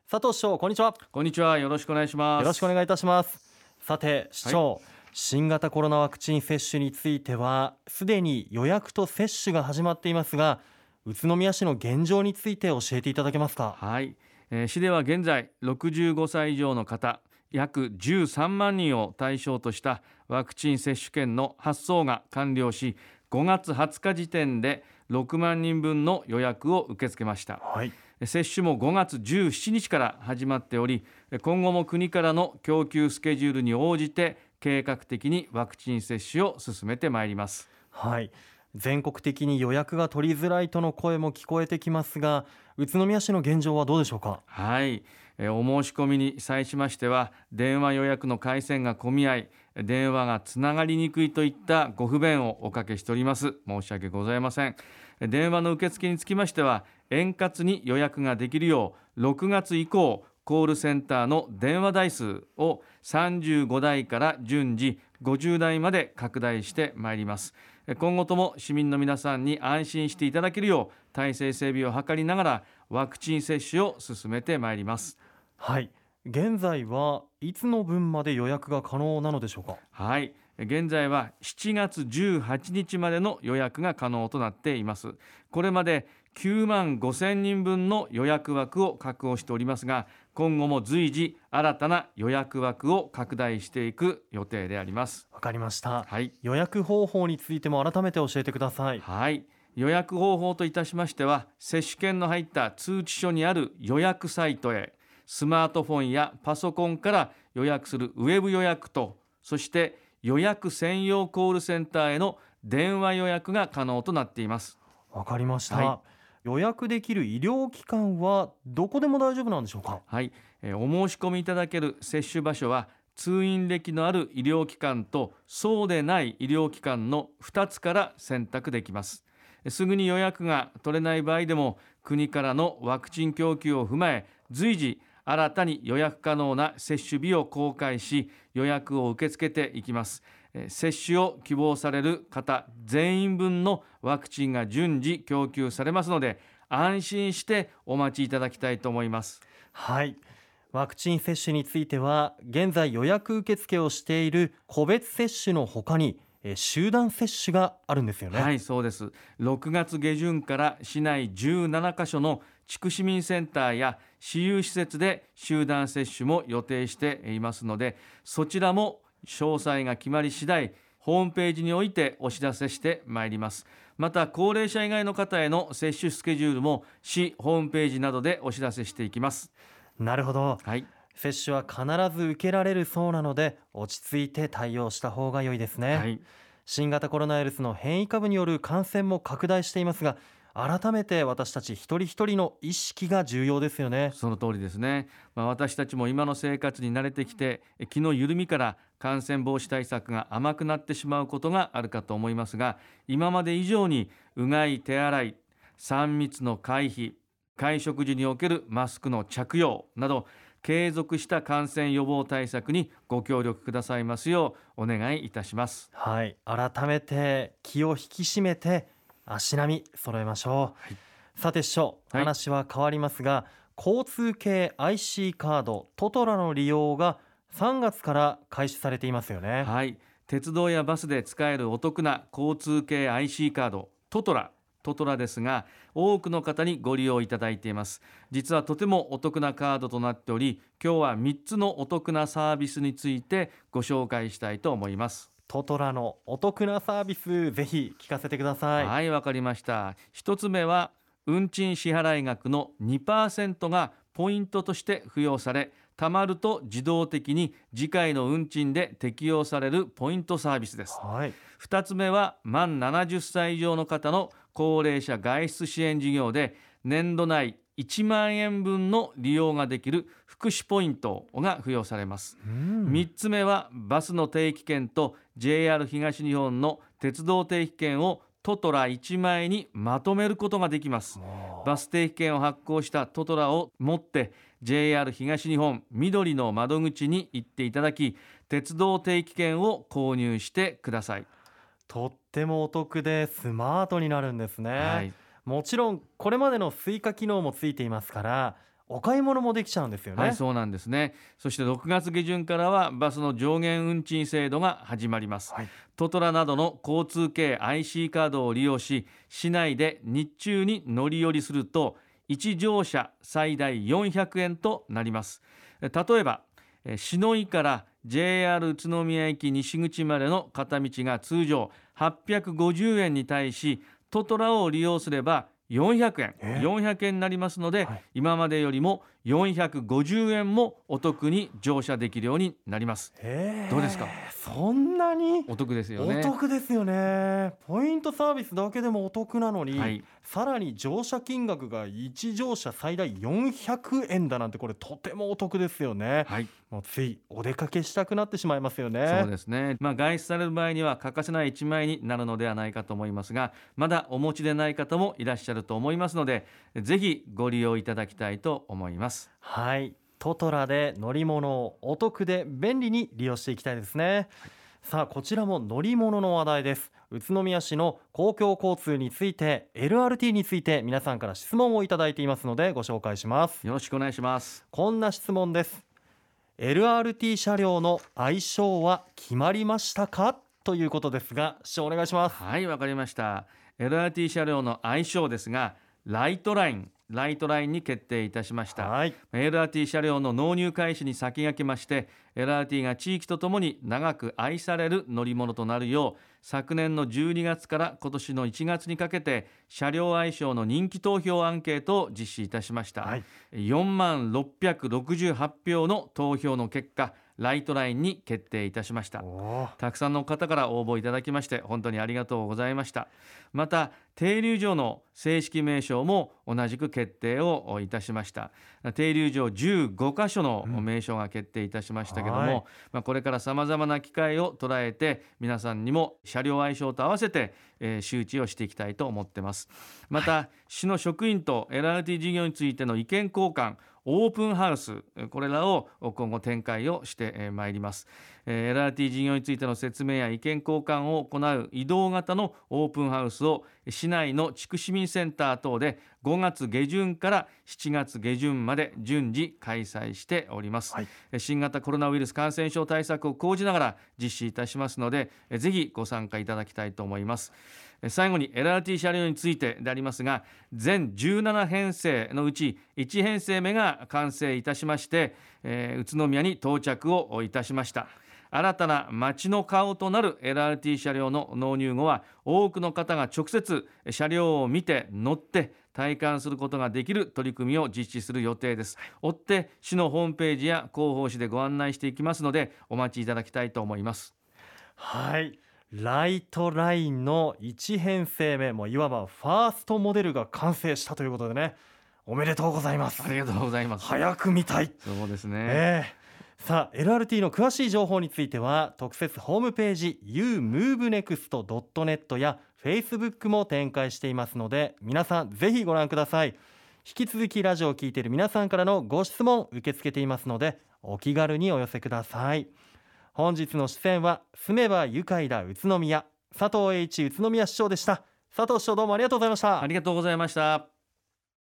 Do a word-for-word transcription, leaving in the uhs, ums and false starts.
佐藤市長、こんにちは。 こんにちは。よろしくお願いします。 よろしくお願いいたします。さて市長、はい、新型コロナワクチン接種についてはすでに予約と接種が始まっていますが、宇都宮市の現状について教えていただけますか。 はい、えー、市では現在ろくじゅうごさい以上の方約じゅうさんまんにんを対象としたワクチン接種券の発送が完了し、ごがつはつか時点でろくまんにんぶんの予約を受け付けました。 はい、 接種もごがつじゅうしちにちから始まっており、今後も国からの供給スケジュールに応じて計画的にワクチン接種を進めてまいります。 はい、全国的に予約が取りづらいとの声も聞こえてきますが、宇都宮市の現状はどうでしょうか。 はい、えお申し込みに際しましては、電話予約の回線が混み合い、電話がつながりにくいといったご不便をおかけしております。申し訳ございません。電話の受付につきましては、円滑に予約ができるようろくがつ以降、コールセンターの電話台数をさんじゅうごだいから順次ごじゅうだいまで拡大してまいります。今後とも市民の皆さんに安心していただけるよう体制整備を図りながらワクチン接種を進めてまいります。 はい、現在はいつの分まで予約が可能なのでしょうか。 はい、現在はしちがつじゅうはちにちまでの予約が可能となっています。これまできゅうまんごせんにんぶんの予約枠を確保しておりますが、今後も随時新たな予約枠を拡大していく予定であります。 わかりました、 はい、 予約方法についても改めて教えてください。 はい、予約方法といたしましては、接種券の入った通知書にある予約サイトへスマートフォンやパソコンから予約するウェブ予約と、そして予約専用コールセンターへの電話予約が可能となっています。 わかりました、 はい、 予約できる医療機関はどこでも大丈夫なんでしょうか。 はい、えー、お申し込みいただける接種場所は通院歴のある医療機関とそうでない医療機関のふたつから選択できます。すぐに予約が取れない場合でも国からのワクチン供給を踏まえ随時新たに予約可能な接種日を公開し予約を受け付けていきます。接種を希望される方全員分のワクチンが順次供給されますので、安心してお待ちいただきたいと思います。 はい、ワクチン接種については現在予約受付をしている個別接種の他に集団接種があるんですよね。 はい、そうです。ろくがつげじゅんから市内じゅうななかしょの地区市民センターや私有施設で集団接種も予定していますので、そちらも詳細が決まり次第ホームページにおいてお知らせしてまいります。また高齢者以外の方への接種スケジュールも市ホームページなどでお知らせしていきます。 なるほど、 はい、 接種は必ず受けられるそうなので落ち着いて対応した方が良いですね。 はい、 新型コロナウイルスの変異株による感染も拡大していますが、改めて私たち一人一人の意識が重要ですよね。 その通りですね。まあ、私たちも今の生活に慣れてきて気の緩みから感染防止対策が甘くなってしまうことがあるかと思いますが、今まで以上にうがい手洗い、さん密の回避、会食時におけるマスクの着用など継続した感染予防対策にご協力くださいますようお願いいたします。 はい、改めて気を引き締めて足並み揃えましょう。 はい、 さて市長、 はい、 話は変わりますが、交通系 アイシー カードトトラの利用がさんがつから開始されていますよね。 はい、鉄道やバスで使えるお得な交通系 アイシー カードトトラトトラですが、多くの方にご利用いただいています。実はとてもお得なカードとなっており、今日はみっつのお得なサービスについてご紹介したいと思います。 トトラのお得なサービス、ぜひ聞かせてください。 はい、わかりました。一つ目は運賃支払額の にパーセント がポイントとして付与され、貯まると自動的に次回の運賃で適用されるポイントサービスです。 はい、 二つ目は満ななじゅっさい以上の方の高齢者外出支援事業で年度内いちまんえんぶんの利用ができる福祉ポイントが付与されます。 うん、 みっつめはバスの定期券と ジェイアール 東日本の鉄道定期券をトトラいちまいにまとめることができます。バス定期券を発行したトトラを持って ジェイアール 東日本緑の窓口に行っていただき、鉄道定期券を購入してください。 とってもお得でスマートになるんですね。 はい、 もちろんこれまでのスイカ機能もついていますから、 お買い物もできちゃうんですよね。 はい、そうなんですね。そしてろくがつ下旬からはバスの上限運賃制度が始まります、 はい、 トトラなどの交通系 アイシー カードを利用し、市内で日中に乗り降りするといち乗車最大よんひゃくえんとなります。例えば篠井から ジェイアール 宇都宮駅西口までの片道が通常はっぴゃくごじゅうえんに対し、トトラを利用すればよんひゃくえん、 えー、 よんひゃくえんになりますので、 はい、 今までよりもよんひゃくごじゅうえんもお得に乗車できるようになります。 えー、 どうですか？ そんなにお得ですよね。 お得ですよね。ポイントサービスだけでもお得なのに、 はい、 さらに乗車金額がいち乗車最大よんひゃくえんだなんて、これとてもお得ですよね。 はい、 もうついお出かけしたくなってしまいますよね。 そうですね、まあ、外出される場合には欠かせないいちまいになるのではないかと思いますが、まだお持ちでない方もいらっしゃると思いますので、ぜひご利用いただきたいと思います。 はい、トトラで乗り物をお得で便利に利用していきたいですね。はい、さあこちらも乗り物の話題です。宇都宮市の公共交通について エルアールティー について皆さんから質問をいただいていますのでご紹介します。 よろしくお願いします。 こんな質問です。 エルアールティー 車両の愛称は決まりましたかということですが、市長お願いします。 はい、わかりました。 エルアールティー 車両の愛称ですが、ライトラインライトラインに決定いたしました。 はい、 エルアールティー 車両の納入開始に先駆けまして、 エルアールティー が地域とともに長く愛される乗り物となるよう、昨年のじゅうにがつから今年のいちがつにかけて車両愛称の人気投票アンケートを実施いたしました。はい、よんまんろっぴゃくろくじゅうはちひょうの投票の結果、ライトラインに決定いたしました。たくさんの方から応募いただきまして本当にありがとうございました。また停留所の正式名称も同じく決定をいたしました。停留所じゅうごかしょの名称が決定いたしましたけども、うんはい、まあ、これからさまざまな機会を捉えて皆さんにも車両愛称と合わせて、えー、周知をしていきたいと思っています。また、はい、市の職員と エルアールティー 事業についての意見交換、オープンハウス、これらを今後展開をしてまいります。 エルアールティー 事業についての説明や意見交換を行う移動型のオープンハウスを市内の地区市民センター等でごがつげじゅんからしちがつげじゅんまで順次開催しております。はい、新型コロナウイルス感染症対策を講じながら実施いたしますので、ぜひご参加いただきたいと思います。最後に エルアールティー 車両についてでありますが、全じゅうななへんせいのうちいちへんせいめが完成いたしまして、えー、宇都宮に到着をいたしました。新たな街の顔となる エルアールティー 車両の納入後は、多くの方が直接車両を見て乗って体感することができる取り組みを実施する予定です。追って市のホームページや広報誌でご案内していきますので、お待ちいただきたいと思います。 はい、ライトラインのいちへんせいめ、もういわばファーストモデルが完成したということでね、おめでとうございます。 ありがとうございます。 早く見たい。 そうですね、 えーさあ エルアールティー の詳しい情報については特設ホームページ ユームーブネクストドットネット や Facebook も展開していますので、皆さんぜひご覧ください。引き続きラジオを聞いている皆さんからのご質問受け付けていますので、お気軽にお寄せください。本日の出演は住めば愉快だ宇都宮、佐藤栄一宇都宮市長でした。佐藤市長、どうもありがとうございました。 ありがとうございました。